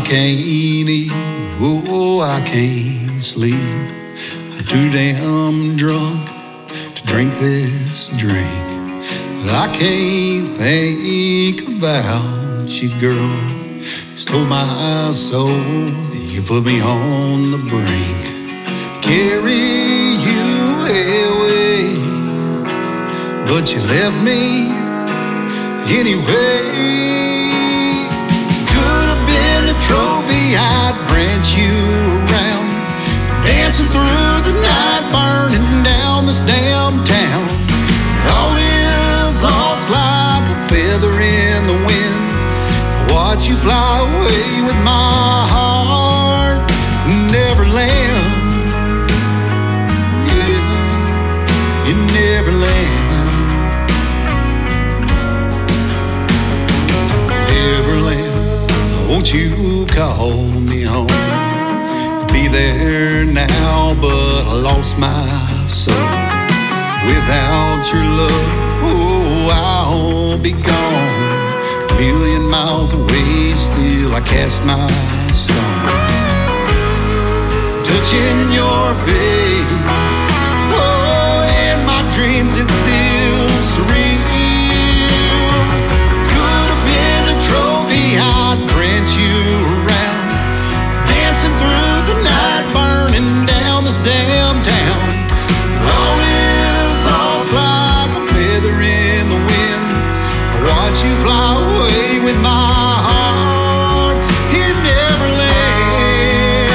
can't eat, oh, I can't sleep. I'm too damn drunk to drink this drink. I can't think about you, girl. Stole my soul, you put me on the brink. Carry you away, but you left me anyway. Could have been a trophy, I'd branch you around, dancing through the night, burning down this damn town. All is lost like a feather in the wind. I watch you fly away with my heart, Neverland. Yeah, in Neverland. Neverland, won't you call me home? I'll be there now, but I lost my soul. Without your love, oh, I'll be gone. A million miles away, still I cast my stone. Touching your face, oh, in my dreams it's still surreal. Could have been a trophy, I'd print you around, dancing through the night, burning down this damn town. All is lost like a feather in the wind. I watch you fly away with my heart in Neverland.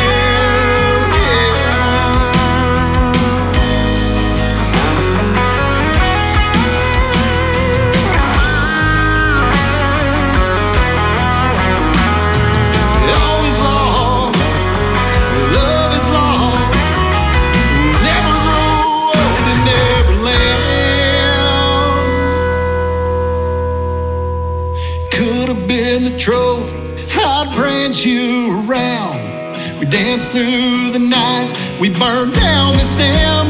All is lost, love is lost. Never grow old in Neverland. Could have been a trophy, I'd branch you around. We danced through the night, we burned down this damn